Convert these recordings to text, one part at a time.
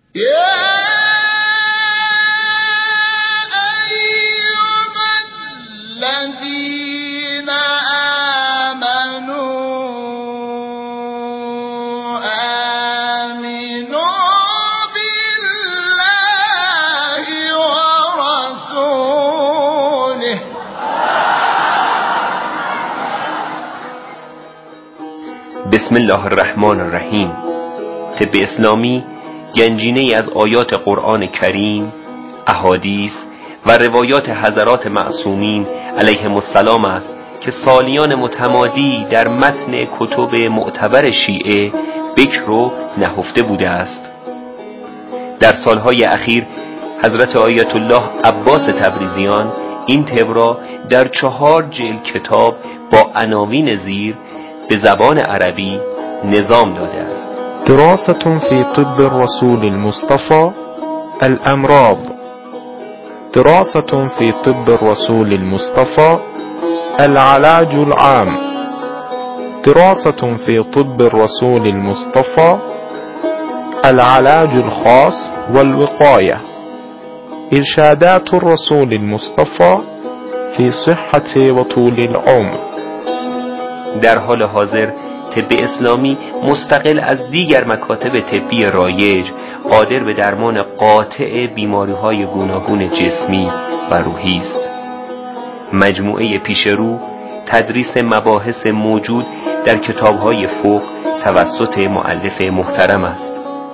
بسم الله الرحمن الرحیم. طب اسلامی گنجینه‌ای از آیات قرآن کریم، احادیث و روایات حضرات معصومین علیهم السلام است که سالیان متمادی در متن کتب معتبر شیعه بکر و نهفته بوده است. در سالهای اخیر حضرت آیت الله عباس تبریزیان این طب را در 4 جلد کتاب با عناوین زیر به زبان عربی نظام داده است. دراسة في طب الرسول المصطفى الأمراض. دراسة في طب الرسول المصطفى العلاج العام. دراسة في طب الرسول المصطفى العلاج الخاص والوقاية. إرشادات الرسول المصطفى في صحة وطول العمر. در حال حاضر طب اسلامی مستقل از دیگر مکاتب طبی رایج قادر به درمان قاطع بیماری‌های گوناگون جسمی و روحی است. مجموعه پیشرو تدریس مباحث موجود در کتاب‌های فقه توسط مؤلف محترم است.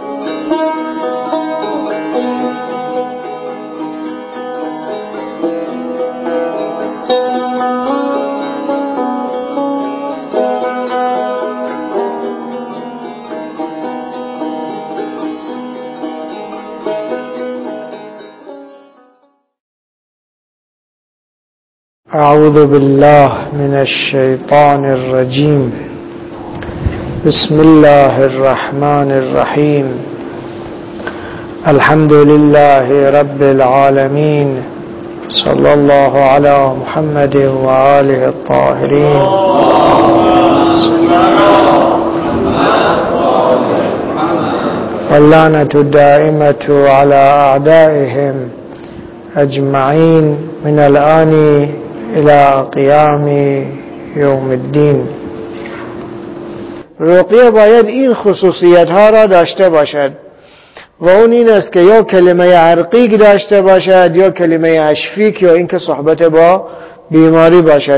أعوذ بالله من الشيطان الرجيم. بسم الله الرحمن الرحيم. الحمد لله رب العالمين. صلى الله على محمد وآله الطاهرين. واللعنة الدائمة على أعدائهم أجمعين من الآن الى قیام یوم الدین. رقیه باید این خصوصیت ها را داشته باشد و اون این است که یا کلمه عرقیق داشته باشد یا کلمه اشفیک یا اینکه صحبت با بیماری باشد.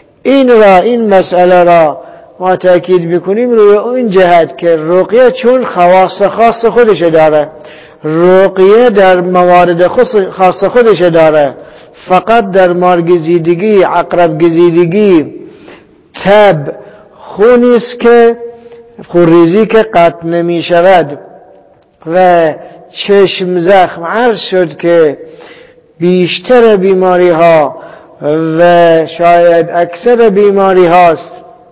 این مسئله را ما تاکید میکنیم روی اون جهت که رقیه چون خواص خاص خودش داره، رقیه در موارد خاص خودش داره، فقط در مارگزیدگی، عقرب گزیدگی، تب، خونیست که خونریزی که قطع نمی شود و چشم زخم. عرض شد که بیشتر بیماری ها و شاید اکثر بیماری هاست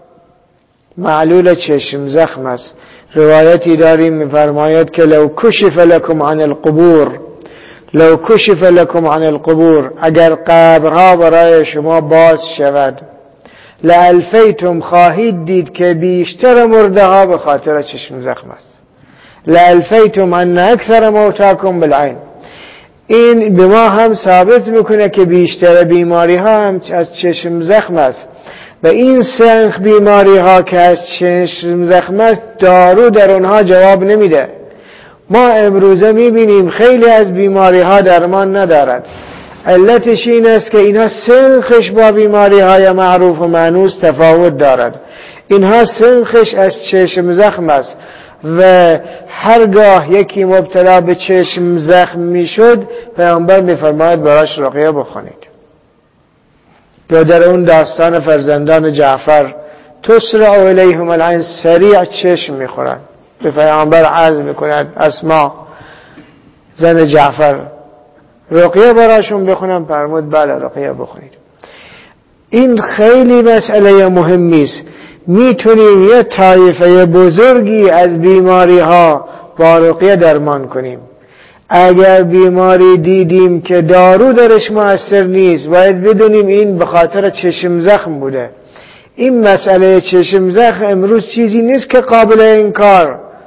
معلول چشم زخم است. روایتی داریم می‌فرماید که لو کشف لکم عن القبور، لو کشف لکم عن القبور، اگر قبرها برای شما باز شود، لالفیتم، خواهید دید که بیشتر مرده ها به خاطر چشم زخم است. لالفیتم ان اکثر موتاکم بالعین. این به ما هم ثابت میکنه که بیشتر بیماری ها هم از چشم زخم است و این سنخ بیماری ها که از چشم زخم است دارو در اونها جواب نمیده. ما امروزه میبینیم خیلی از بیماری ها درمان ندارد. علتش این است که اینها سنخش با بیماری های معروف و مانوس تفاوت دارد. اینها سنخش از چشم زخم است و هرگاه یکی مبتلا به چشم زخم میشد پیامبر میفرماید براش رقیه بخونید. و در اون داستان فرزندان جعفر تسرع الیهم العین، سریع چشم میخورند. به پیامبر عرض میکند اسما زن جعفر رقیه براشون بخونم؟ فرمود بله رقیه بخونید. این خیلی مسئله مهمی است. میتونیم یه طایفه بزرگی از بیماری ها با رقیه درمان کنیم. اگر بیماری دیدیم که دارو درش مؤثر نیست باید بدونیم این به خاطر چشم زخم بوده. این مسئله چشم زخم امروز چیزی نیست که قابل انکار.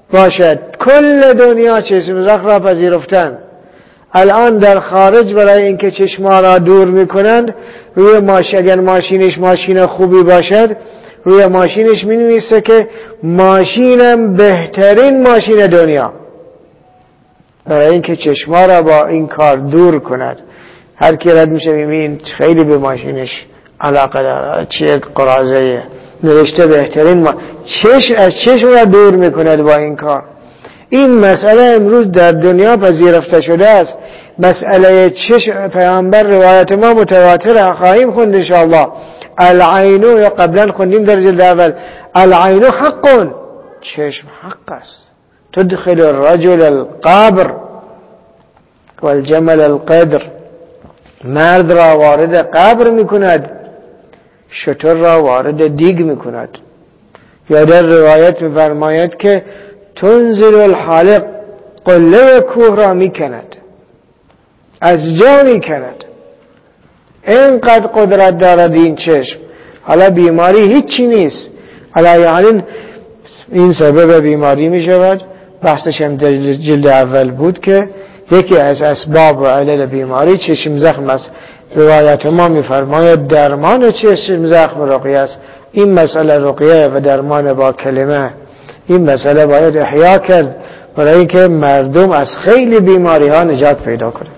باشد. کل دنیا چشم زخم را پذیرفتن. الان در خارج برای اینکه چشما را دور میکنند روی ماشین، اگر ماشینش ماشین خوبی باشد روی ماشینش مینویسه که ماشینم بهترین ماشین دنیا، برای اینکه چشما را با این کار دور کند. هر کی رد میشه میبین خیلی به ماشینش علاقه داره، چه قرازه نوشته بهترین از چشم را دور میکند با این کار. این مسئله امروز در دنیا پذیرفته شده است. مسئله چشم پیامبر روایت ما متواتر خواهیم خوند ان شاء الله. العین، یا قبلا خوندیم در جلد اول، العین حق، چشم حق است. تدخل الرجل القبر والجمل القدر، مرد را وارد قبر میکند، شتر را وارد دیگ میکند. یا در روایت میفرماید که تنزل الحالق، قله کوه را میکند، از جا میکند. اینقدر قدرت دارد این چشم. حالا بیماری هیچی نیست، حالا یعنی این سبب بیماری میشود. بحثش هم در جلد اول بود که یکی از اسباب و علل بیماری چشم زخم است. روایت ما میفرماید درمان چشم زخم رقیه است. این مسئله رقیه و درمان با کلمه، این مسئله باید احیا کرد برای اینکه مردم از خیلی بیماری ها نجات پیدا کنند.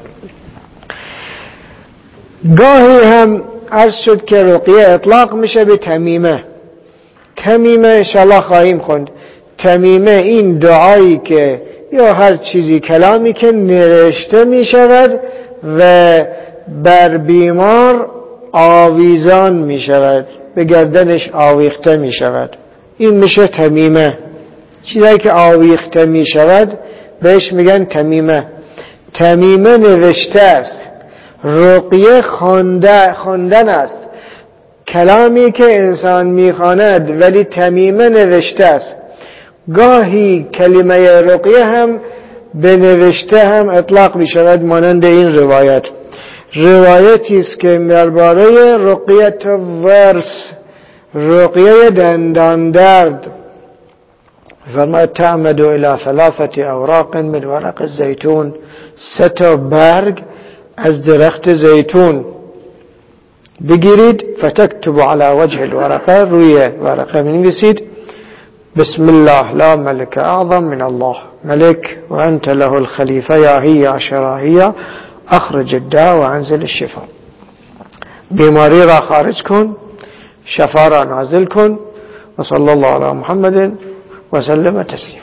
گاهی هم عرض شد که رقیه اطلاق میشه به تمیمه. تمیمه انشاءالله خواهیم خوند. تمیمه این دعایی که یا هر چیزی کلامی که نوشته میشود و بر بیمار آویزان میشود، به گردنش آویخته میشود، این میشه تمیمه. چیزایی که آویخته میشود بهش میگن تمیمه. تمیمه نوشته است. رقیه خواندن است، کلامی که انسان میخواند ولی تمیمه نوشته است. گاهی کلمه رقیه هم به نوشته هم اطلاق میشود، مانند این روایتی است که درباره رقیه ورس، رقیه دندان درد، فرماید تعمد الى 3 اوراق من ورق الزیتون، 3 برگ از درخت زیتون بگیرید، فتكتب على وجه الورقه، روی ورقه بنویسید بسم الله لا ملك اعظم من الله، ملك وانت له الخلیفه یا هی یا شراهیه، اخرج الداء و انزل الشفاء. بیماری را خارج کن، شفا را نازل کن. و صلی الله علی محمد و سلم تسلیم.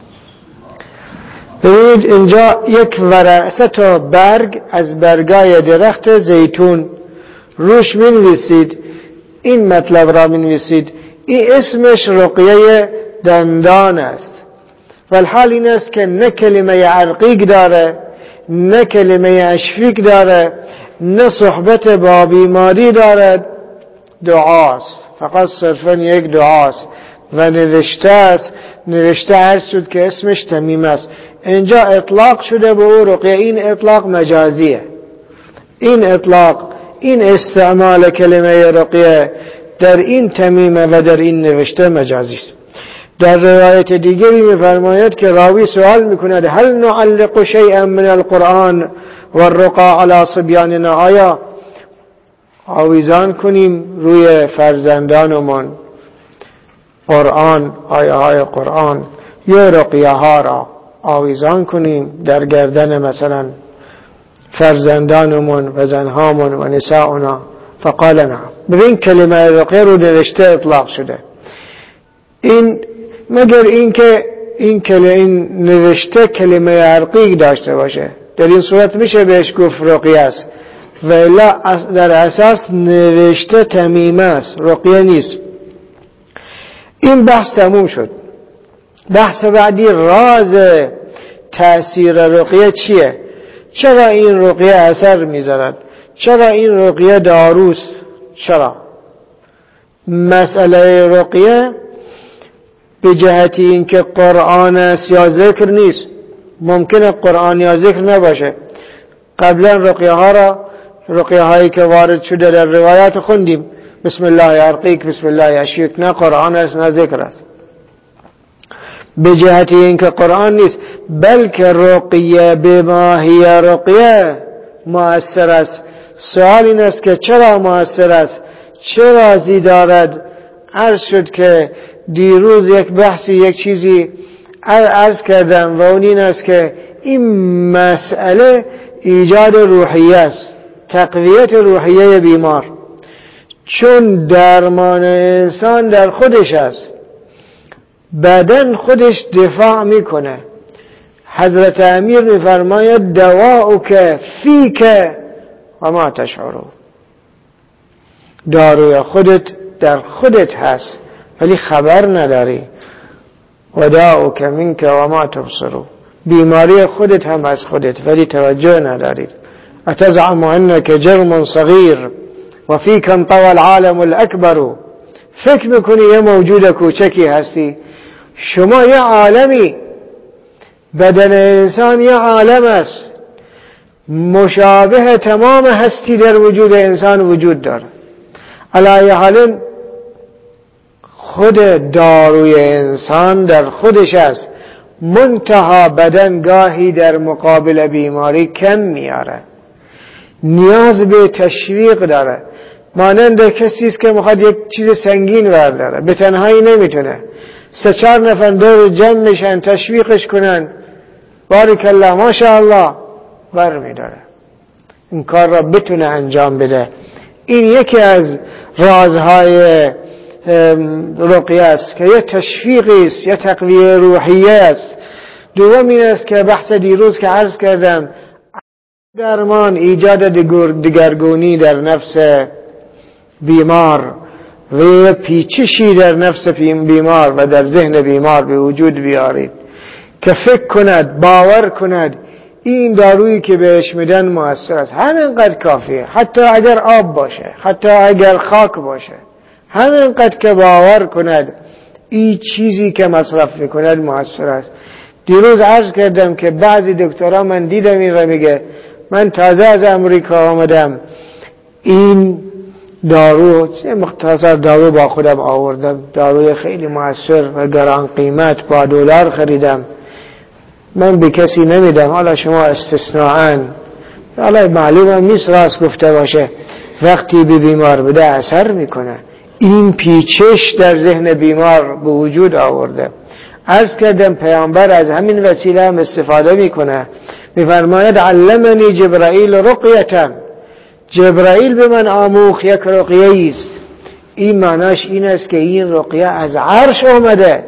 ببینید اینجا یک ورقه، 3 برگ از برگای درخت زیتون، روش می‌نویسید این مطلب را می‌نویسید. این اسمش رقیه دندان است. والحال این است که نه کلمه عرقیق داره، نه کلمه اشفیق داره، نه صحبت با بیماری دارد. دعاست، فقط صرفا یک دعاست و نوشته است. نوشته عرض شد که اسمش تمیم است. اینجا اطلاق شده به او رقیه. این اطلاق مجازیه. این اطلاق، این استعمال کلمه رقیه در این تمیمه و در این نوشته مجازی است. در روایت دیگری می‌فرماید که راوی سوال می‌کند هل نعلق شیئا من القرآن والرقى على صبياننا، آیا آویزان کنیم روی فرزندانمون قرآن، آیه های قرآن یا رقیه ها را آویزان کنیم در گردن مثلا فرزندانمون و زنهامون و نساؤنا؟ فقال نعم. ببین کلمه رقیه رو نوشته اطلاق شده. این مگر اینکه این نوشته کلمه عرقی داشته باشه، در این صورت میشه بهش گفت رقیه است، ولی در اساس نوشته تمیمه است، رقیه نیست. این بحث تموم شد. بحث بعدی راز تأثیر رقیه چیه؟ چرا این رقیه اثر میذارد؟ چرا این رقیه داروست؟ چرا؟ مسئله رقیه به جهتی اینکه قرآن است یا ذکر نیست. ممکنه قرآن یا ذکر نباشه. قبلا رقیه هایی که وارد شده در روایات خوندیم، بسم الله ارقیک، بسم الله اشفیک، نه قرآن است نه ذکر است. به جهت اینکه قرآن نیست، بلکه رقیه به ماهی رقیه مؤثر است. سوال این است که چرا مؤثر است؟ چه رازی دارد؟ عرض شد که دیروز یک بحثی یک چیزی عرض کردم و اون این است که این مسئله ایجاد روحیه است، تقویت روحیه بیمار، چون درمان انسان در خودش است، بدن خودش دفاع میکنه. حضرت امیر میفرماید دواؤک فیک و ما تشعرون، داروی خودت در خودت هست ولی خبر نداری. و داؤک منک و ما تبصرون، بیماری خودت هم از خودت ولی توجه نداری. اتزعم انک جرم صغیر و فیک انطوى العالم الاکبر، فکر میکنی یه موجود کوچکی هستی، شما یه عالمی، بدن انسان یه عالم است مشابه تمام هستی در وجود انسان وجود داره. علی حال خود داروی انسان در خودش است، منتها بدن گاهی در مقابل بیماری کم میاره، نیاز به تشویق داره. مانند کسی است که میخواد یک چیز سنگین برداره، به تنهایی نمیتونه، 3-4 نفر دور جمع میشن تشویقش کنن، بارک الله ماشاءالله برمیداره، این کار را بتونه انجام بده. این یکی از رازهای رقیه است که یه تشویقی است، یه تقویه روحیه است. دوم این است که بحث دیروز که عرض کردم، درمان ایجاد دگرگونی در نفس بیمار و پیچشی در نفس بیمار و در ذهن بیمار به وجود بیارید که فکر کند، باور کند این دارویی که بهش میدن مؤثر است. همینقدر کافیه، حتی اگر آب باشه، حتی اگر خاک باشه، همینقدر که باور کند این چیزی که مصرف میکند مؤثر است. دیروز عرض کردم که بعضی دکترها، من دیدم این را میگه، من تازه از امریکا آمدم، این دارو مختصر دارو با خودم آوردم، داروی خیلی مؤثر و گران قیمت با $، خریدم. من به کسی نمیدم، حالا شما استثناءً، حالا معلومه نیست راست گفته باشه، وقتی به بیمار بده اثر میکنه. این پیچش در ذهن بیمار به وجود آورده. عرض کردم پیامبر از همین وسیله هم استفاده میکنه، میفرماید علمنی جبرائیل رقیة، جبرائیل به من آموخت یک رقیه است. این معناش این است که این رقیه از عرش آمده،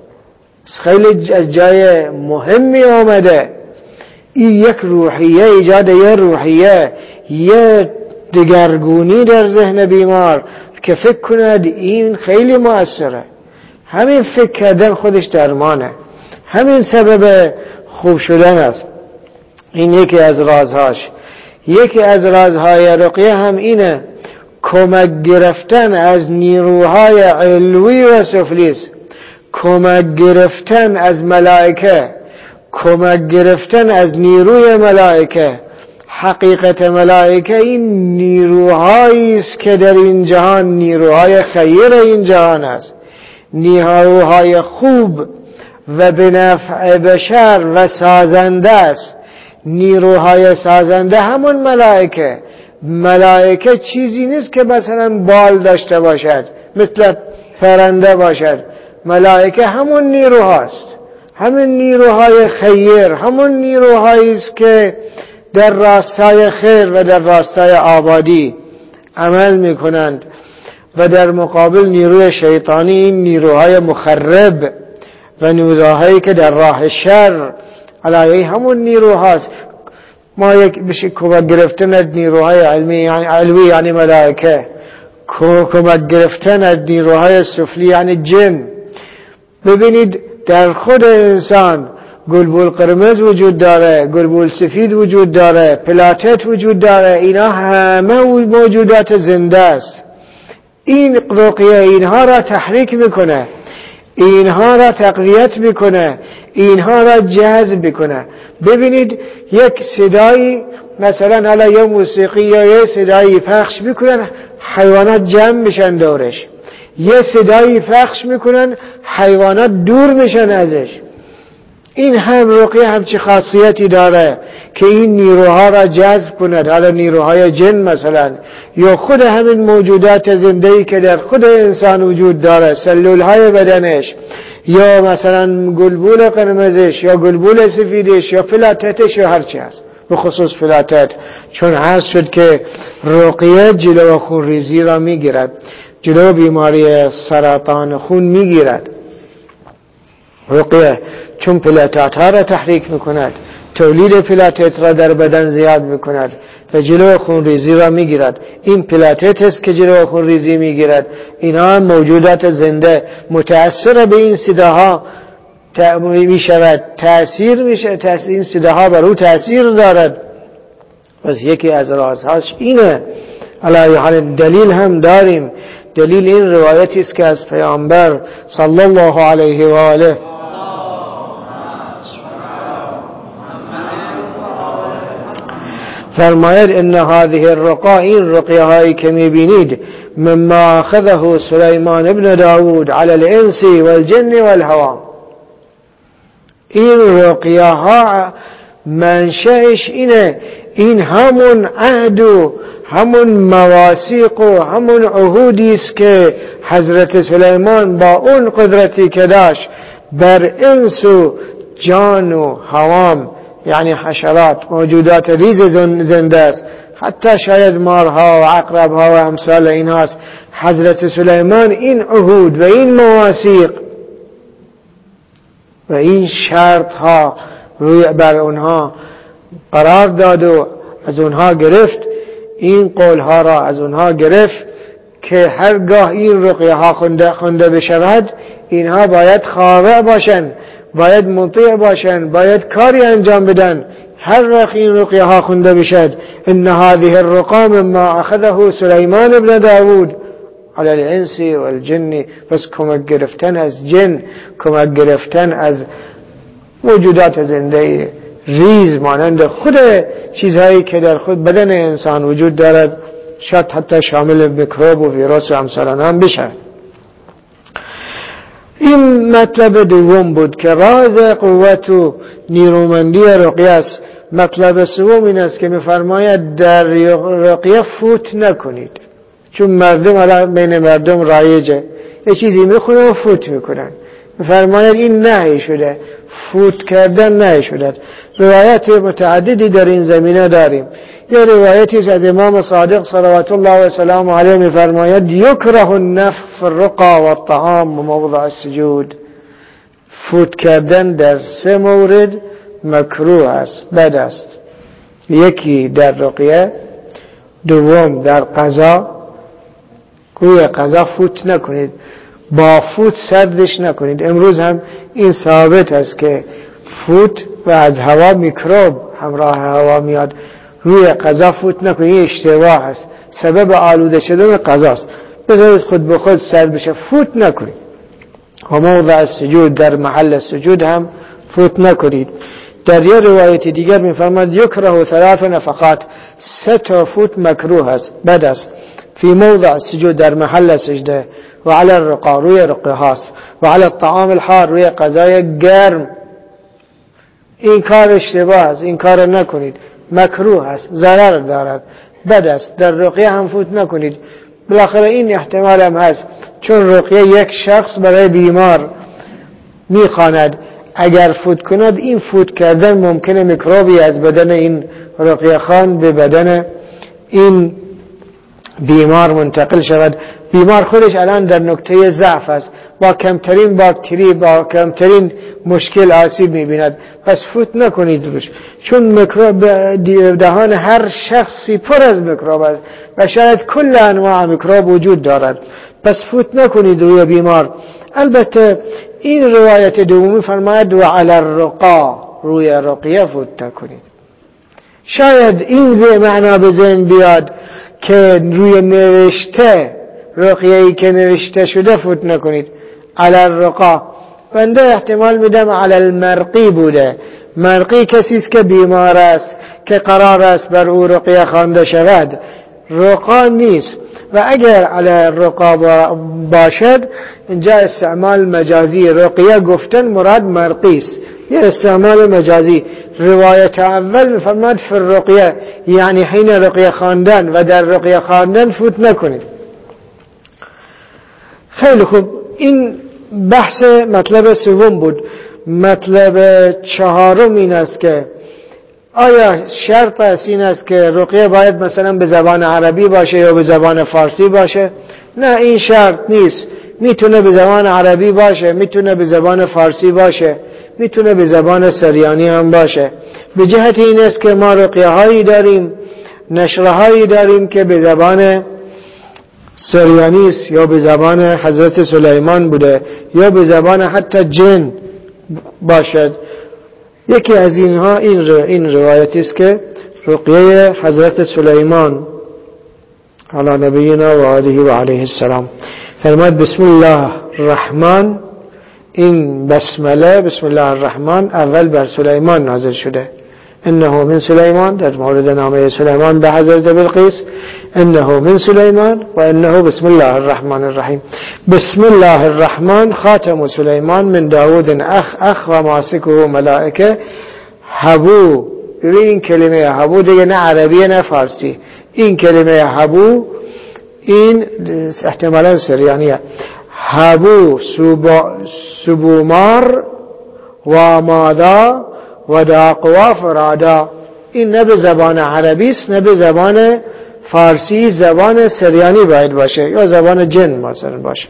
خیلی از جای مهمی آمده. این یک روحیه، ایجاد یه روحیه، یه دگرگونی در ذهن بیمار که فکر کند این خیلی مؤثره. همین فکر کردن خودش درمانه، همین سبب خوب شدن است. این یکی از رازهاش. یکی از رازهای رقیه هم اینه، کمک گرفتن از نیروهای علوی و سفلی است. کمک گرفتن از ملائکه، کمک گرفتن از نیروی ملائکه. حقیقت ملائکه این نیروهایی است که در این جهان نیروهای خیر این جهان است، نیروهای خوب و به نفع بشر و سازنده است. نیروهای سازنده همون ملائکه. ملائکه چیزی نیست که مثلا بال داشته باشد، مثل پرنده باشد. ملائکه همون نیروهاست، همون نیروهای خیر، همون نیروهایی است که در راستای خیر و در راستای آبادی عمل میکنند. و در مقابل نیروی شیطانی این نیروهای مخرب و نیروهایی که در راه شر علیه همون نیروهاست. ما یک بشه کمک گرفتن از نیروهای علوی یعنی ملائکه، کمک گرفتن از نیروهای سفلی یعنی جن. ببینید در خود انسان گلبول قرمز وجود داره، گلبول سفید وجود داره، پلاتت وجود داره، اینا همه موجودات زنده است. این رقیه اینها را تحریک میکنه، اینها را تقویت میکنه، اینها را جذب میکنه. ببینید یک صدایی مثلا حالا یه موسیقی یا یه صدایی پخش میکنن، حیوانات جمع میشن دورش. یه صدایی پخش میکنن حیوانات دور میشن ازش. این هم رقیه همچی خاصیتی داره که این نیروها را جذب کند، حالا نیروهای جن مثلا، یا خود همین موجودات زنده‌ای که در خود انسان وجود داره، سلولهای بدنش، یا مثلا گلبول قرمزش یا گلبول سفیدش یا فلاتتش یا هرچی هست، به خصوص فلاتت، چون هست شد که رقیه جلو خونریزی را میگیرد، جلو بیماری سرطان خون میگیرد. رقیه چون پلاتات ها را تحریک میکند، تولید پلاتت را در بدن زیاد میکند و جلو خونریزی را میگیرد. این پلاتت است که جلو خونریزی میگیرد. اینا موجودات زنده متأثر به این صداها میشود، تأثیر میشه، این صداها بر او تأثیر دارد. پس یکی از رازهاش اینه. علی حال دلیل هم داریم. دلیل این روایتی است که از پیامبر صلی الله علیه و آله فرماید ان هذه الرقا، این رقیه هایی که میبینید، مما اخذه سلیمان ابن داود علی الانس والجن والهوام، این رقیه ها منشأش اینه، این همون عهد و همون مواثیق و همون عهودی است که حضرت سلیمان با اون قدرتی که داشت بر انس و جان و هوام، یعنی حشرات، موجودات ریز زنده است، حتی شاید مارها و عقربها و امثال این هاست. حضرت سلیمان این عهود و این مواثیق و این شرط ها روی بر اونها قرار داد و از اونها گرفت، این قول ها را از اونها گرفت که هرگاه این رقیه ها خونده بشود، اینها باید خاضع باشن، باید مطیع باشن، باید کاری انجام بدن. هر وقت این رقیه ها خونده بشد، ان هذه الرقا مما اخذه سلیمان ابن داود علی الانس والجن، پس کمک گرفتن از جن، کمک گرفتن از موجودات زنده ریز مانند خود چیزهایی که در خود بدن انسان وجود دارد، شاید حتی شامل میکروب و ویروس و امثال هم بشه. این مطلب دوم بود که راز قوت و نیرومندی رقیه است. مطلب سوم این است که می‌فرماید در رقیه فوت نکنید، چون مردم بین مردم رایجه، یه چیزی میخونن و فوت میکنن. می‌فرماید این نهی شده، فوت کردن نهی شده. روایت متعددی در این زمینه داریم. یه روایتی از امام صادق صلوات الله و سلام علیه می‌فرماید یکره النفخ فی الرقا و الطعام و موضع السجود. فوت کردن در 3 مورد مکروه است، بد است. یکی در رقیه، دوم در قضا، روی قضا فوت نکنید، با فوت سردش نکنید. امروز هم این ثابت است که فوت و از هوا میکروب همراه هوا میاد، روی قضا فوت نکنید. این اشتباه است، سبب آلوده شدن قضاست. بذارید خود به خود سرد بشه، فوت نکنید. و موضع السجود، در محل سجود هم فوت نکنید. در یه روایت دیگر میفرماید یکره 3 نفقات، 3 فوت مکروه است، بد است. فی موضع السجود، در محل سجده، و علی الرقا، روی رقیه هاست، و علی الطعام الحار، روی غذای گرم. این کار اشتباه است، این کار نکنید، مکروه است، ضرر دارد، بد است. در رقیه هم فوت نکنید. بالاخره این احتمال هم هست، چون رقیه یک شخص برای بیمار میخواند، اگر فوت کند، این فوت کردن ممکنه میکروبی از بدن این رقیه خان به بدن این بیمار منتقل شود. بیمار خودش الان در نقطه ضعف است، با کمترین باکتری، با کمترین مشکل آسیب میبیند. پس فوت نکنید روش، چون میکروب دهان هر شخصی پر از میکروب است و شاید کل انواع میکروب وجود دارد. پس فوت نکنید روی بیمار. البته این روایت دومی فرماید و علی الرقا، روی رقیه فوت نکنید. شاید این معنا به ذهن بیاد که روی نوشته، رقیه‌ای که نوشته شده فوت نکنید. علی الرقا، بنده احتمال میدم علی المرقی بوده. مرقی کسی است که بیمار است، که قرار است بر او رقیه خوانده شود. رقا نیست. و اگر علی الرقا باشد اینجا استعمال مجازی، رقیه گفتن مراد مرقی است، یه استعمال مجازی. روایت اول میفرماد فی الرقیه، یعنی حین رقیه خواندن و در رقیه خواندن فوت نکنید. خیلی خوب، این بحث مطلب سوم بود. مطلب چهارم این است که آیا شرط است این است که رقیه باید مثلا به زبان عربی باشه یا به زبان فارسی باشه؟ نه، این شرط نیست. میتونه به زبان عربی باشه، میتونه به زبان فارسی باشه، میتونه به زبان سریانی هم باشه. به جهت این است که ما رقیه هایی داریم، نشره هایی داریم که به زبان سریانی است یا به زبان حضرت سلیمان بوده یا به زبان حتی جن باشد. یکی از اینها این روایتی است که رقیه حضرت سلیمان علی نبینا و آله و علیه السلام فرماد بسم الله الرحمن، این بسمله بسم الله الرحمن اول بر سلیمان نازل شده. انه من سلیمان، در مورد نامه سلیمان به حضرت بلقیس، انه من سلیمان و انه بسم الله الرحمن الرحیم. بسم الله الرحمن خاتم سلیمان من داود اخ و ماسکه ملائکه حبو. این کلمه حبو دیگه نه عربیه نه فارسی، این کلمه حبو این احتمالا سریانیه. حبو سبومار و مادا و داقوا فرادا. این نه به زبان عربی است نه به زبان فارسی، زبان سریانی باید باشه یا زبان جن مثلا باشه.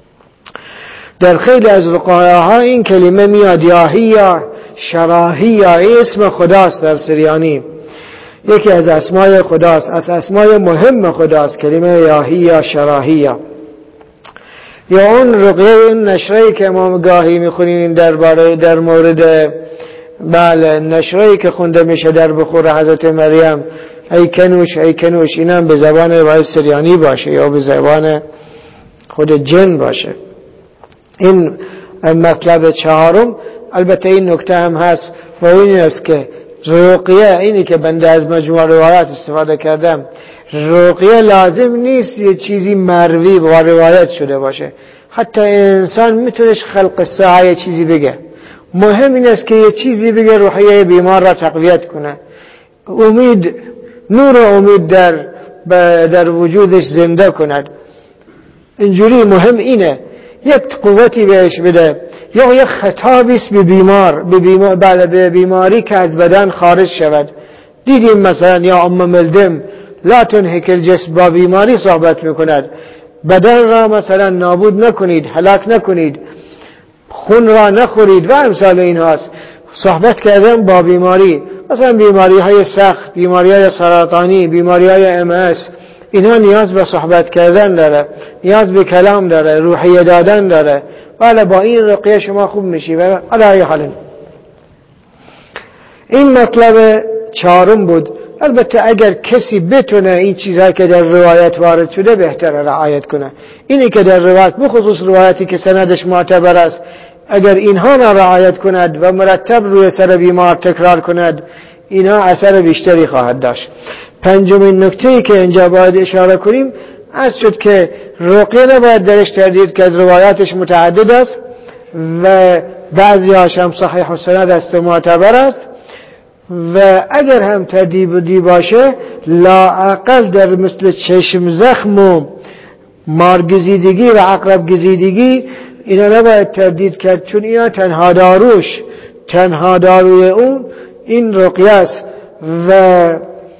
در خیلی از رقایاها این کلمه میاد یاهیا شراهیا، اسم خداست در سریانی، یکی از اسمای خداست، از اسمای مهم خداست کلمه یاهیا شراهیا. یا اون رقیه، این نشره‌ای که ما گاهی میخونیم در مورد بله نشره‌ای که خونده میشه در بخور حضرت مریم، ای کنوش ای کنوش، این هم به زبان باید سریانی باشه یا به زبان خود جن باشه. این مطلب چهارم. البته این نکته هم هست و این است که رقیه، اینی که بنده از مجموع روایات استفاده کردم، رقیه لازم نیست یه چیزی مروی و روایت شده باشه. حتی انسان میتونه خلق الساعه یه چیزی بگه، مهم این است که یه چیزی بگه روحیه بیمار را تقویت کنه، امید، نور امید در وجودش زنده کند. اینجوری مهم اینه یک قوتی بهش بده یا یک خطابی است به بیماری که از بدن خارج شود. دیدیم مثلا یا ام ملدم لا تنهک الجسم، با بیماری صحبت میکند، بدن را مثلا نابود نکنید، هلاک نکنید، خون را نخورید و امثال این هاست. صحبت کردن با بیماری، مثلا بیماری های سخت، بیماری های سرطانی، بیماری های MS، اینها نیاز به صحبت کردن داره، نیاز به کلام داره، روحیه دادن داره. ولی با این رقیه شما خوب میشی. و علی حال این مطلب چهارم بود. البته اگر کسی بتونه این چیزهایی که در روایت وارد شده بهتره رعایت کنه. اینی که در روایت، بخصوص روایتی که سندش معتبر است، اگر اینها را رعایت کند و مرتب روی سر بیمار تکرار کند، اینها اثر بیشتری خواهد داشت. پنجمین نکته‌ای که اینجا باید اشاره کنیم از شد که رقیه نباید درش تردید که روایاتش متعدد است و بعضی هاش هم صحیح و سند است و معتبر است، و اگر هم تردیدی باشه لااقل در مثل چشم زخم و مارگزیدگی و عقرب گزیدگی اینا نباید تردید کرد، چون اینا تنها داروی اون این رقیه است. و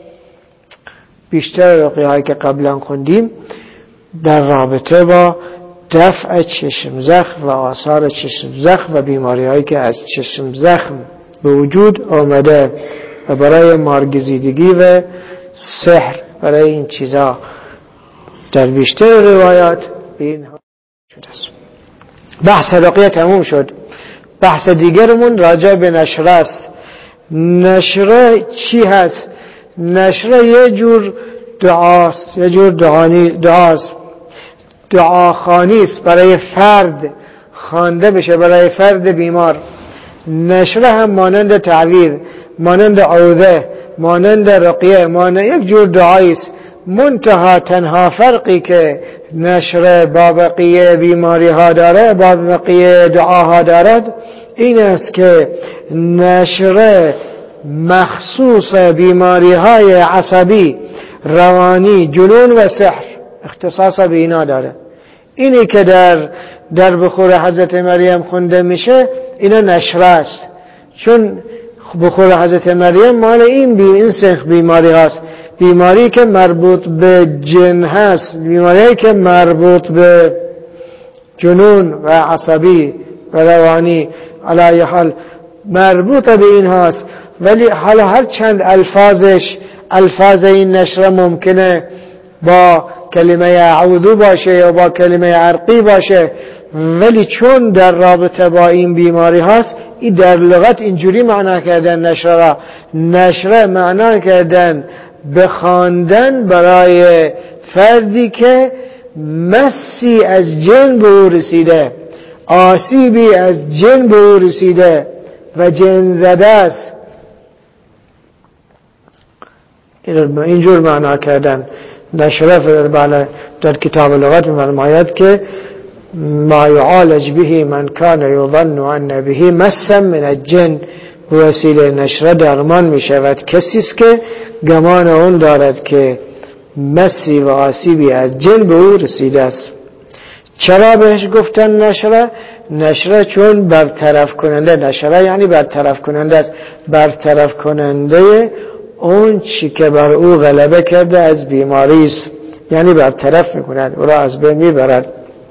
بیشتر رقیه هایی که قبلا خوندیم در رابطه با دفع چشم زخم و آثار چشم زخم و بیماری هایی که از چشم زخم به وجود آمده و برای مارگزیدگی و سحر، برای این چیزا در بیشتر روایات به این ها شده است. بحث رقیه تموم شد. بحث دیگرمون راجع به نشره است. نشره چی هست؟ نشره یه جور دعاست، یه جور دعاست، دعاخوانی است، برای فرد خوانده بشه، برای فرد بیمار. نشره هم مانند تعویذ، مانند عوذه، مانند رقیه، مانند یک جور دعایی است منتها تنها فرقی که نشر با بقیه بیماری ها داره، با بقیه دعاها دارد، این است که نشر مخصوص بیماری های عصبی، روانی، جنون و سحر اختصاص به اینا داره. اینی که در بخور حضرت مریم خونده میشه اینا نشره است، چون بخور حضرت مریم مال این سنخ بیماری هست، بیماری که مربوط به جن هست، بیماری که مربوط به جنون و عصبی و روانی علی حال مربوط به این هست. ولی حالا هر چند الفاظ این نشره ممکنه با کلمه اعوذ باشه یا با کلمه عرقی باشه، ولی چون در رابطه با این بیماری هست، این در لغت اینجوری معنا کردن نشره معنا کردن بخواندن برای فردی که مسی از جن به او رسیده، آسیبی از جن به او رسیده و جن زده است. اینجور معنا کردن نشره در کتاب لغت فرماید که ما یعالج به من کان یظن ان به مسا من الجن، وسیله نشره درمان می شود کسی است که گمان اون دارد که مسی و آسیبی از جن به او رسیده است. چرا بهش گفتن نشره؟ چون برطرف کننده، نشره یعنی برطرف کننده است، برطرف کننده اون چی که بر او غلبه کرده از بیماری است، یعنی برطرف میکند، او را از بین میبرد.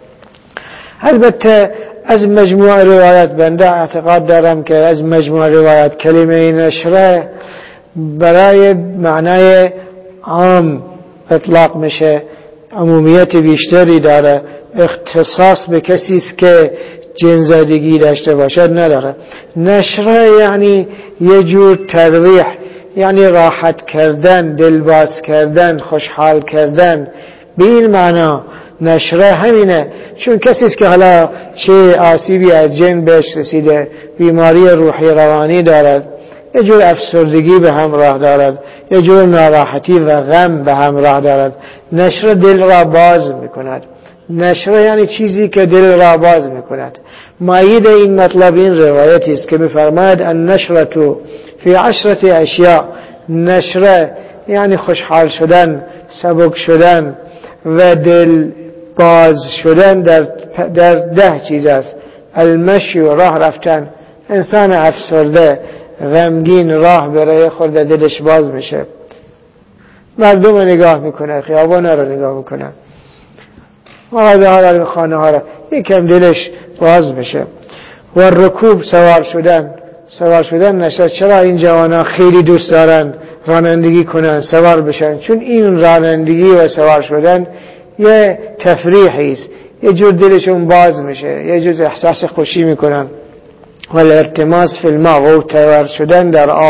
البته از مجموع روایت بنده اعتقاد دارم که از مجموع روایت کلمه نشره برای معنای عام اطلاق میشه، عمومیت بیشتری داره، اختصاص به کسی است که جنزدگی داشته باشد نداره. نشره یعنی یه جور ترویح، یعنی راحت کردن، دلباز کردن، خوشحال کردن. به این معنا نشره همینه، چون کسی است که حالا چه آسیبی از جن بهش رسیده، بیماری روحی روانی دارد، یه جور افسردگی به همراه دارد، یه جور ناراحتی و غم به همراه دارد، نشره دل را باز میکند. نشره یعنی چیزی که دل را باز میکند. مایید این مطلب این روایتی است که میفرماید النشرة فی 10 اشیاء. نشره یعنی خوشحال شدن، سبک شدن و دل باز شدن در 10 چیز است. المشی، راه رفتن، انسان افسرده غمگین راه برای خورده دلش باز میشه، مردم رو نگاه میکنه، خیابان رو نگاه میکنه، مغازه ها رو، خانه ها رو، یکم دلش باز میشه. و رکوب، سوار شدن نشد. چرا این جوانا خیلی دوست دارن رانندگی کنن، سوار بشن؟ چون این رانندگی و سوار شدن یه تفریحی است، یه جور دلشون باز میشه، یه جور احساس خوشی میکنن. ولی ارتماس فی الماء، غوطه‌ور شدن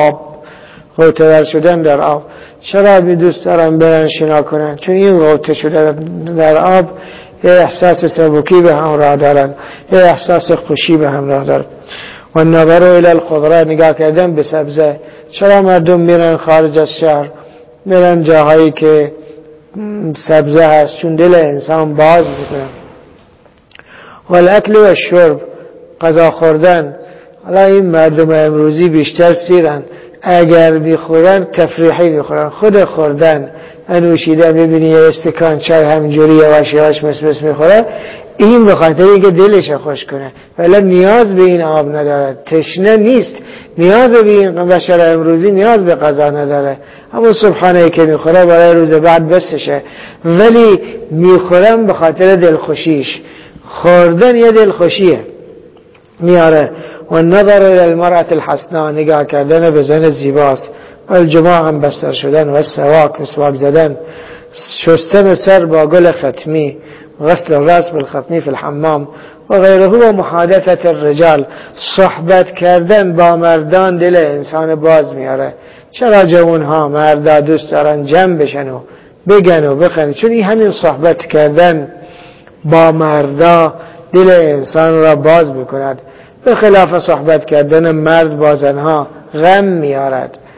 در آب. چرا بی دوست دارن برن شنا کنن؟ چون این غوطه شدن در آب یه احساس سبکی به همراه دارن، یه احساس خوشی به همراه دارن. و نظر الی الخضره، نگاه کردن به سبزه. چرا مردم میرن خارج از شهر، میرن جاهایی که سبزه هست؟ چون دل انسان باز میکنه. و الاکل و الشرب، غذا خوردن. حالا این مردم امروزی بیشتر سیرن، اگر میخورن تفریحی میخورن، خود خوردن انوشیدن، ببینی یه استکان چای همینجوری یواش یواش مس میخوره، این به خاطر اینکه دلش خوش کنه، ولی نیاز به این آب نداره، تشنه نیست، نیاز به این بشر امروزی نیاز به غذا نداره، همون صبحانه که میخوره برای روز بعد بسشه، ولی میخورن به خاطر دلخوشیش. خوردن یه دلخوشیه میاره. و نظر الی المرأة الحسنا، نگاه کردن به زن زیباست. و الجماع، هم بستر شدن. و السواک، مسواک زدن. شستن سر با گل ختمی. غسل الراس بالختمی فی الحمام و غیره. و محادثة الرجال، صحبت کردن با مردان دل انسان باز میاره. چرا جوان ها مردا دوست دارن جمع بشن و بگن و بخند؟ چون این همین صحبت کردن با مردا دل انسان را باز میکند. به خلاف صحبت کردن مرد با زنها غم میارد،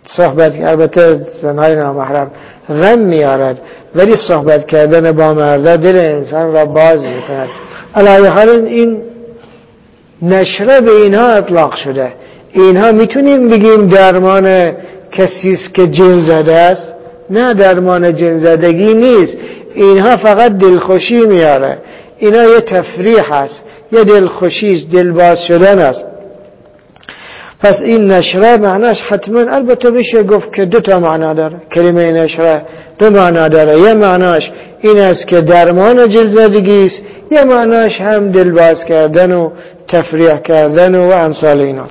صحبت، البته زنهای نامحرم غم میارد، ولی صحبت کردن با مرده دل انسان را باز میکند. علی حال این نشره به اینها اطلاق شده. اینها میتونیم بگیم درمان کسی است که جن زده است؟ نه، درمان جن زدگی نیست. اینها فقط دلخوشی میاره. اینا یه تفریح است، یه دلخوشی است، دلباز شدن است. پس این نشره معناش حتما، البته میشه گفت که دو تا معنا داره. کلمه نشره دو معنا داره. یه معناش این است که درمان جن زدگی است، یه معناش هم دلباز کردن و تفریح کردن و امثال ایناست.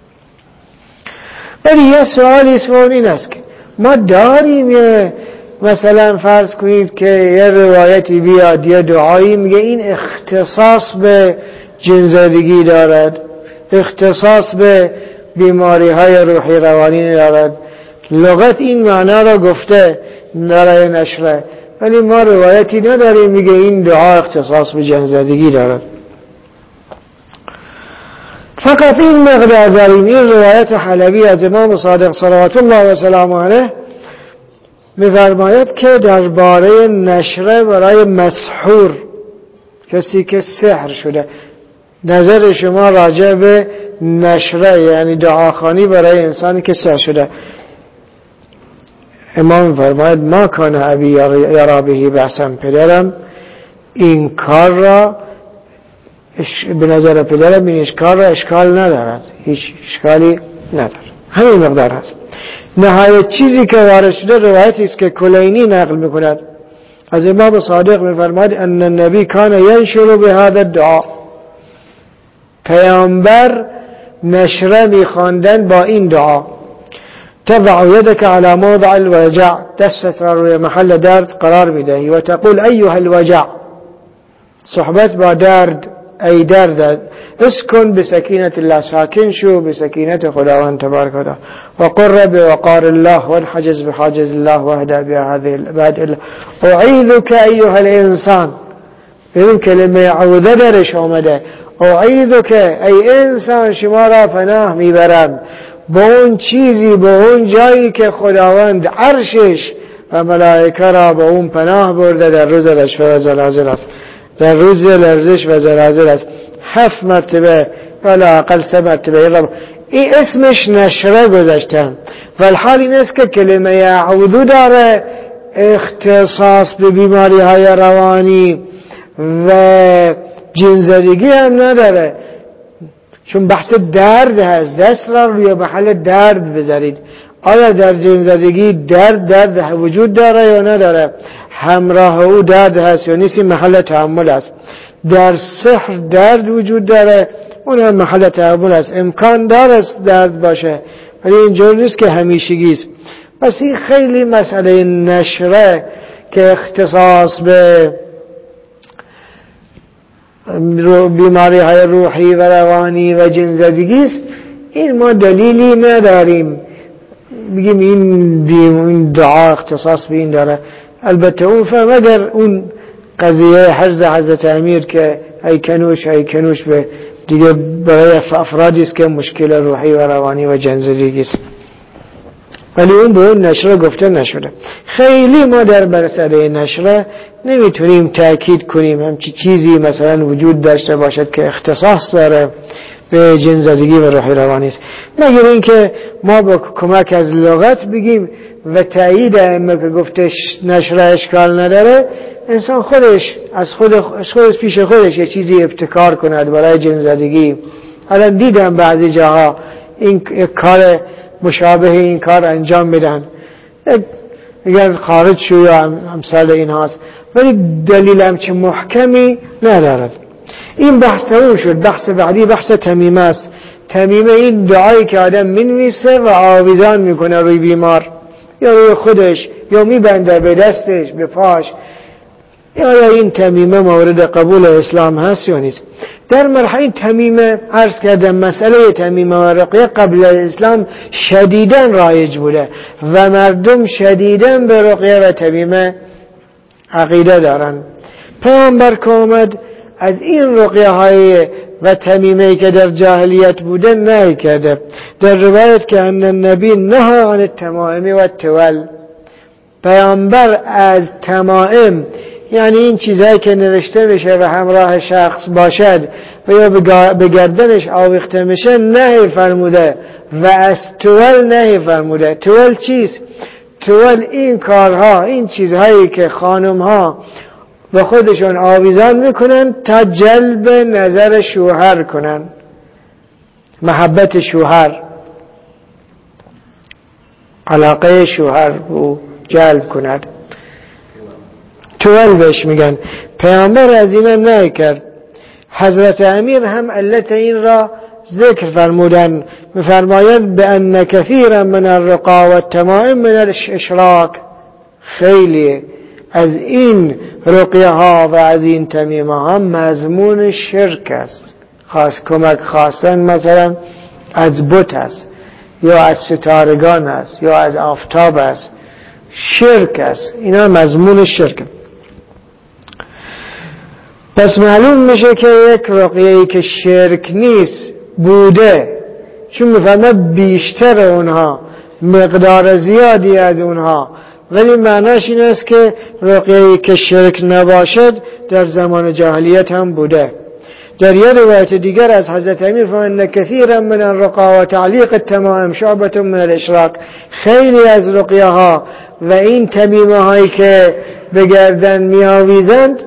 ولی یه سوالی است و این است که ما داریم یه مثلا فرض کنید که یه روایتی بیاد یه دعایی میگه این اختصاص به جن زدگی دارد، اختصاص به بیماری های روحی روانی دارد. لغت این معنا را گفته برای نشره، ولی ما روایتی نداریم میگه این دعا اختصاص به جن زدگی دارد. فقط این مقدار داریم. این روایت حلبی از امام صادق صلوات الله و سلامه علیه می‌فرماید که درباره نشره برای مسحور، کسی که سحر شده، نظر شما راجع به نشره یعنی دعاخوانی برای انسانی که سحر شده. امام فرماید ما کان ابی یرا بهی بأسا، پدرم این کار را به نظر پدرم این کار را اشکال ندارد، هیچ اشکالی ندارد. همین مقدار هست. نهایت چیزی که وارد شده روایتی است که کلینی نقل میکند از امام صادق، میفرماید ان النبی کان ینشر بهذا الدعاء، پیامبر نشره میخواندن با این دعا: تضع یدک علی موضع الوجع، دستت را روی محل درد قرار میدهی و تقول ایها الوجع، صحبت با درد، ای درد، اسکن بسکینت الله، ساکن شو بسکینت خداوند تبارک و تعالی، و قر بوقار الله وانحجز بحاجز الله واهدا بهذه الباد، اعیذک ایها الانسان. این کلمه عوذه درش آمده، اعیذک ای انسان، شما را پناه میبرم با اون چیزی، با اون جایی که خداوند عرشش و ملائکه را با اون پناه برده در روز رجفه و زلازل است، در روز لرزش و زلازل است. 7 مرتبه ولا اقل 3 مرتبه. این اسمش نشره گذاشتن، والحال این است که کلمه اعوذ داره اختصاص به بیماری های روانی و جنزدگی هم نداره، چون بحث درد هست. دست را روی محل درد بذارید. آیا در جنزدگی درد وجود داره یا نداره؟ همراه او درد هست یا نیست؟ محل تأمل است. در سحر درد وجود داره، اون هم محل تأمل است. امکان داره درد باشه، ولی اینجور نیست که همیشگی است. پس این خیلی مسئله نشره که اختصاص به بیماری های روحی و روانی و جنزدگی است، این ما دلیلی نداریم بگیم این دعا اختصاص به این داره. البته اون فهم اگر اون قضیه حرز حضرت امیر که ای کنوش به دیگه برای افرادی است که مشکل روحی و روانی و جنزدگی است، ولی اون به اون نشره گفته نشده. خیلی ما در مسئله نشره نمیتونیم تأکید کنیم همچی چیزی مثلا وجود داشته باشد که اختصاص داره به جنزدگی و روحی روانی است، مگر اینکه ما با کمک از لغت بگیم و تایید ائمه که گفته نشره اشکال نداره، انسان خودش از خودش پیش خودش یه چیزی ابتکار کند برای جنزدگی. الان دیدم بعضی جاها این کار مشابه این کار انجام میدن، اگر خارج شو یا امثال این هاست، ولی دلیل همچه محکمی ندارد. این بحث اون شد. بحث بعدی بحث تمیمه است. تمیمه این دعایی که آدم منویسه و آویزان میکنه روی بیمار یا روی خودش یا میبنده به دستش به پاش. یا این تمیمه مورد قبول اسلام هست یا نیست؟ در مرحله تمیمه عرض کردم مسئله تمیمه و رقیه قبل اسلام شدیداً رایج بوده و مردم شدیداً به رقیه و تمیمه عقیده دارن. پیامبر که آمد از این رقیه های و تمیمه‌ای که در جاهلیت بوده نهی کرده. در روایت که ان النبی نهی عن التمائم و التول، پیامبر از تمائم یعنی این چیزهایی که نوشته میشه و همراه شخص باشد و یا به گردنش آویخته میشه نهی فرموده و از تول نهی فرموده. تول چیست؟ تول این کارها، این چیزهایی که خانمها و خودشون آویزان میکنن تا جلب نظر شوهر کنن، محبت شوهر، علاقه شوهر رو جلب کند، تول بهش میگن. پیامبر از اینا نهی کرد. حضرت امیر هم علت این را ذکر فرمودن، میفرماید بأن کثیرا من الرقا و التمائم من الاشراک، خیلی از این رقیه ها و از این تمیمه ها مضمون شرک است. خاص کمک خواستن مثلا از بت است یا از ستارگان است یا از آفتاب است، شرک است. اینا مضمون شرک. پس معلوم میشه که یک رقیه‌ای که شرک نیست بوده، چون میفرماید بیشتر اونها، مقدار زیادی از اونها، ولی معناش این است که رقیه‌ای که شرک نباشد در زمان جاهلیت هم بوده. در یه روایت دیگر از حضرت امیر فرمودند کثیرا من الرقا و تعلیق التمائم شعبة من الاشراک، خیلی از رقیه ها و این تمیمه هایی که به گردن می آویزند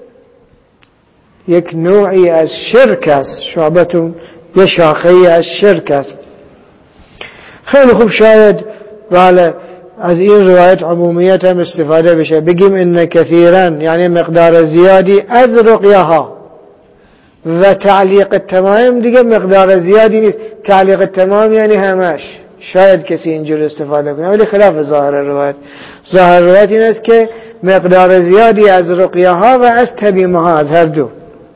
یک نوعی از شرک است، شعبتون یه شاخه‌ای از شرک است. خیلی خوب، شاید بله از این روایت عمومیت هم استفاده بشه، بگیم ان کثیرا یعنی مقدار زیادی از رقیه ها، و تعلیق التمائم دیگه مقدار زیادی نیست، تعلیق التمائم یعنی همش. شاید کسی اینجور استفاده کنه، ولی خلاف ظاهر روایت. ظاهر روایت این است که مقدار زیادی از رقیه ها و از تمیمه ها، از هر دو.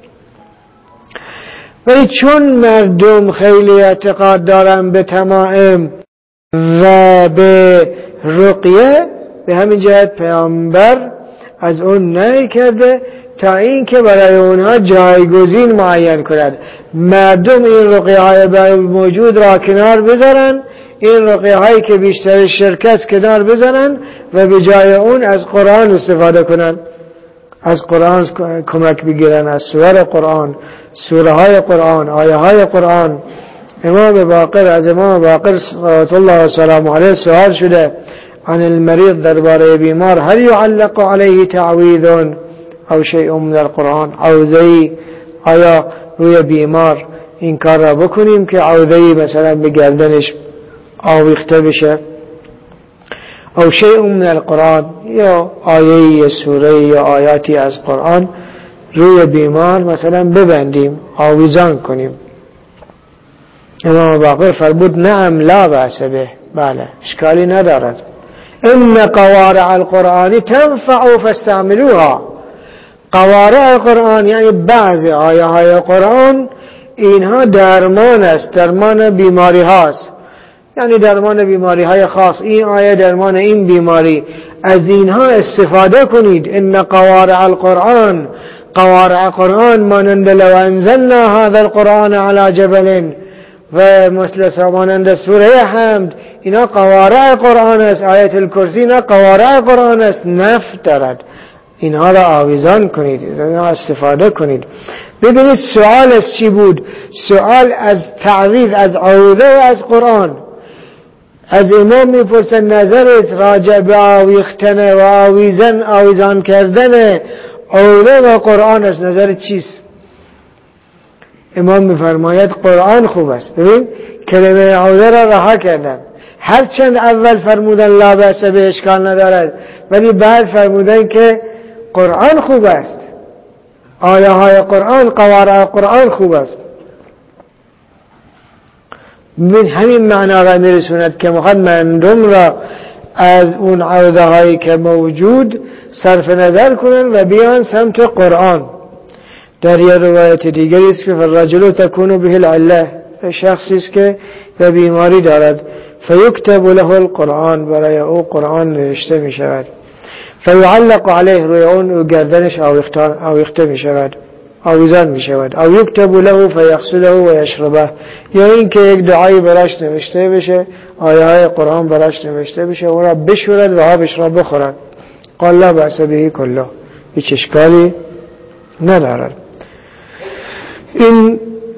ولی چون مردم خیلی اعتقاد دارن به تمائم و به رقیه، به همین جهت پیامبر از اون نهی کرده تا این که برای اونها جایگزین معین کند. مردم این رقیه های موجود را کنار بذارن، این رقیه هایی که بیشتر شرک است کنار بذارن و به جای اون از قرآن استفاده کنن، از قرآن کمک بگیرن، از سور قرآن، سوره های قرآن، آیه های قرآن. امام باقر، از امام باقر صلوات الله و سلامه علیه سوال شده عن المریض، درباره بیمار، هل يعلق علیه تعویذ او شیء من القرآن، عوذه‌ای آیا روی بیمار این کار را بکنیم که عوذه‌ای مثلا به گردنش آویخته بشه، او شیء من القرآن، یا آیه یا سوره یا آیاتی از قرآن روی بیمار مثلا ببندیم، آویزان کنیم. امام باقر فرمود نعم لا بأس به، بله اشکالی ندارد. ان قوارع القرآن تنفع فاستعملوها، قوارع قرآن یعنی بعض آیه های قرآن، اینها درمان است، درمان بیماری هاست، یعنی درمان بیماری های خاص. این آیه درمان این بیماری، از اینها استفاده کنید. ان قوارع القرآن، قوارع قرآن مانند لو انزلنا هذا القرآن على جبل و مثل مانند سوره حمد، اینا قوارع قرآن است. آیت الکرسی اینا قوارع قرآن است، نفع دارد. اینها را آویزان کنید، اینها استفاده کنید. ببینید سوال از چی بود؟ سوال از تعویذ، از عوذه و از قرآن. از امام میپرسن نظرت راجع به آویختن و آویزان کردن عوذه و قرآن است، نظرت چیست؟ امام میفرماید قرآن خوب است. ببین کلمه عوذه را رها کردن، هرچند اول فرمودن لا بأس به، اشکال ندارد، ولی بعد فرمودن که قرآن خوب است، آیه های قرآن، قوارع قرآن خوب است. من همین معنا را میرسوند که میخواد مردم را از اون عوذه هایی که موجود صرف نظر کنن و بیان سمت قرآن. در یه روایت دیگری است که فالرجل تکون به العله، شخصی است که به بیماری دارد، فیکتب له القرآن، برای او قرآن نوشته می شود، فیعلق علیه، روی اون گردنش آویخته می شود. آویزان می شود. او یکتب له فیغسله و یشربه، یا این که یک دعایی براش نوشته بشه، آیه های قرآن براش نوشته بشه، او را بشورد و آبش را بخورد. قال لا بأس به کله، هیچ اشکالی ندارد. این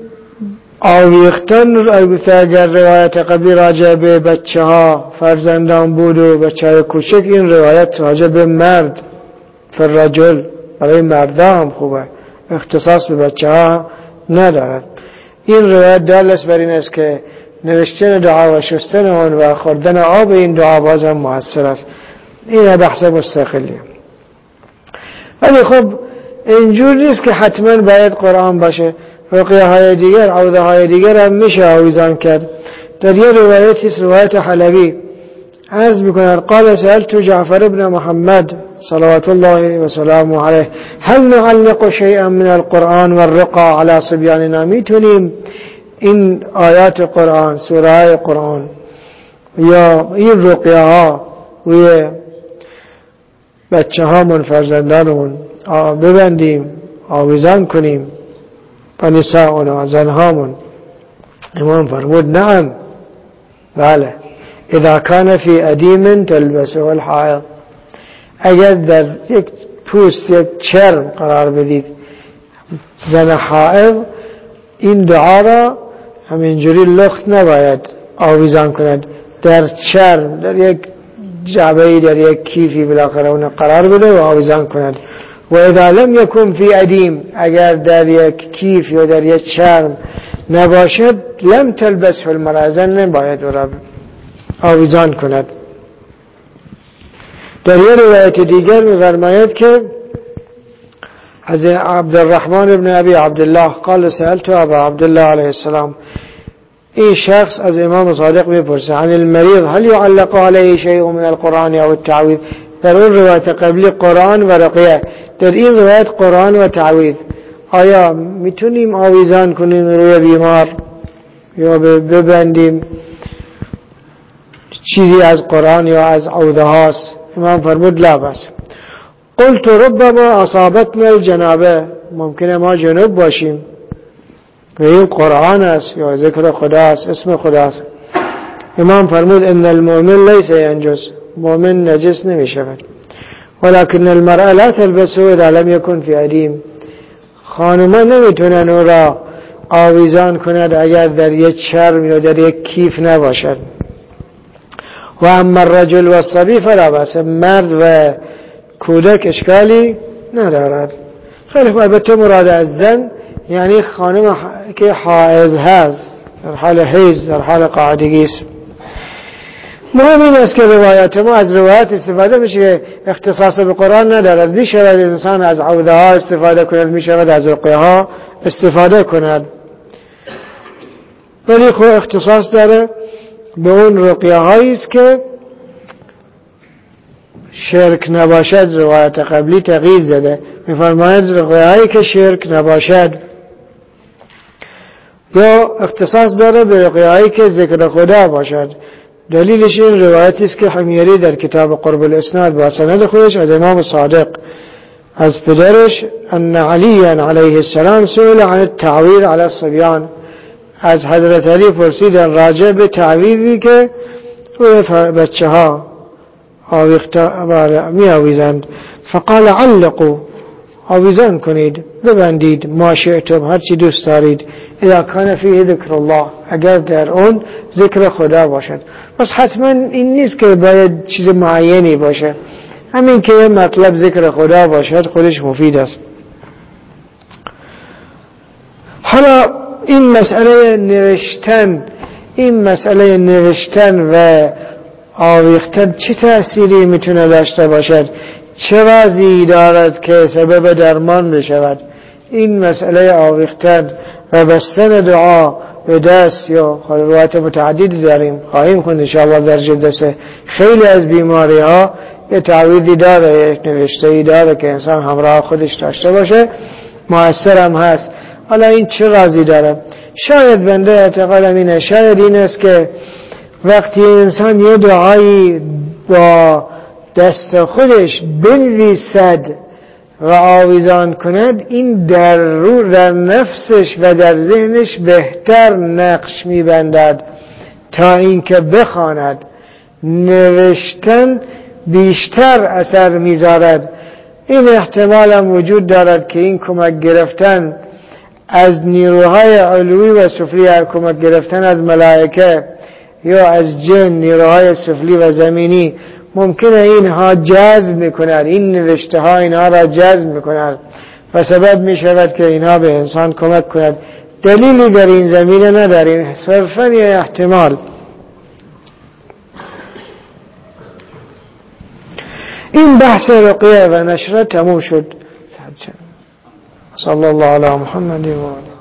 آویختن البته اگر روایت قبلی راجع به بچه ها فرزندان بود و بچه های کوچک، این روایت راجع به مرد فررجل برای مردا هم خوبه، اختصاص به بچه ها ندارد. این روایت دال است بر این است که نوشتن دعا و شستن آن و خوردن آب این دعا باز هم مؤثر است. این بحث مستقلیه. ولی خب اینجور نیست که حتما باید قرآن باشه. رقیه های دیگر، عوضه های دیگر هم میشه آویزان کرد. در یه روایتی است، روایت حلبی، عرض میکنند قال سألت جعفر ابن محمد صلوات الله و سلامه علیه هل نعلق شيئا من القرآن والرقى على صبياننا، میتونیم این آیات قرآن، سوره های قرآن یا این رقیه ها روی بچه هامون، فرزندانمون ببندیم، آویزان کنیم، و نساؤنا، زنهامون؟ امام فرمود نعم، بله، اذا كان في ادیم تلبسه الحائض، اگر در یک پوست، یک چرم قرار بدید زن حائض، این دعا را همینجوری لخت نباید آویزان کند، در چرم، در یک جعبه‌ای، در یک کیفی بالاخره اون قرار بده و آویزان کند. و اذا لم يكن في ادیم، اگر در یک کیف یا در یک چرم نباشد، لم تلبسه المرأة، زن نباید او را آویزان کند. در یک روایت دیگر می‌فرماید که از عبدالرحمن ابن ابی عبدالله قال سألت ابا عبدالله علیه السلام، این شخص از امام صادق میپرسه عن المریض هل يعلق علیه شیء من القرآن او التعویذ. در اون روایت قبلی قرآن و رقیه، در این روایت قرآن و تعویذ. آیا میتونیم آویزان کنیم روی بیمار یا ببندیم چیزی از قرآن یا از عوضه هاست؟ امام فرمود لا بس. قلت ربما اصابتنا الجنابه، ممکنه ما جنوب باشیم و این قرآن است یا ذکر خداست، اسم خداست. امام فرمود ان المؤمن لیس ینجس، مؤمن نجس نمی شود، ولكن المرأة لا تلبسه اذا لم يكن في ادیم، خانمان نمیتونن او را آویزان کند اگر در یک چرم یا در یک کیف نباشد. و اما الرجل و الصبی فلا بأس، مرد و کودک اشکالی ندارد. خیلی خوب. البته مراد از زن یعنی خانم که حائض هست، در حال حیض، در حال قاعدگی است. مهم این است که روایت ما از روایت استفاده میشه که اختصاص به قرآن ندارد. میشود انسان از عوضه ها استفاده کند، میشود از رقیه ها استفاده کند، ولی خب اختصاص داره به اون رقیه هایی است که شرک نباشد. روایت قبلی تغییر زده، میفرماید رقیه هایی که شرک نباشد، یا اختصاص داره به رقیه هایی که ذکر خدا باشد. دلیلش این روایتی است که حمیری در کتاب قرب الاسناد با سند خودش از امام صادق از پدرش ان علی علیه السلام سئل عن التعویذ علی الصبیان، از حضرت علی پرسیدن راجع به تعویذی که روی بچه ها می آویزند. فقال علقوا، آویزان کنید، ببندید، ما شئتم، هر چی دوست دارید، اذا کان فیه ذکر الله، اگر در اون ذکر خدا باشد. پس حتما این نیست که باید چیز معینی باشه، همین که مطلب ذکر خدا باشد خودش مفید است. حالا این مسئله نوشتن و آویختن چه تأثیری میتونه داشته باشد، چه رازی دارد که سبب درمان بشود؟ این مسئله آویختن و بستن دعا به دست، یا روایت متعددی داریم، خواهیم خوند ان شاء الله در جلسه. خیلی از بیماری ها یه تعویضی داره، یک نوشته‌ای داره که انسان همراه خودش داشته باشه، مؤثر هم هست. حالا این چه رازی داره؟ شاید بنده اعتقادم اینه، شاید این است که وقتی انسان یه دعایی با دست خودش بنویسد و آویزان کند، این در نفسش و در ذهنش بهتر نقش میبندد تا اینکه بخواند. نوشتن بیشتر اثر میذارد. این احتمال هم وجود دارد که این کمک گرفتن از نیروهای علوی و سفلی، کمک گرفتن از ملائکه یا از جن، نیروهای سفلی و زمینی، ممکنه اینها جذب میکنند، این نوشته ها اینها را جذب میکنند و سبب میشود که اینها به انسان کمک کند. دلیلی در این زمینه نداریم، صرفاً یه احتمال. این بحث رقیه و نشره تموم شد. صلی الله علی محمد و آله.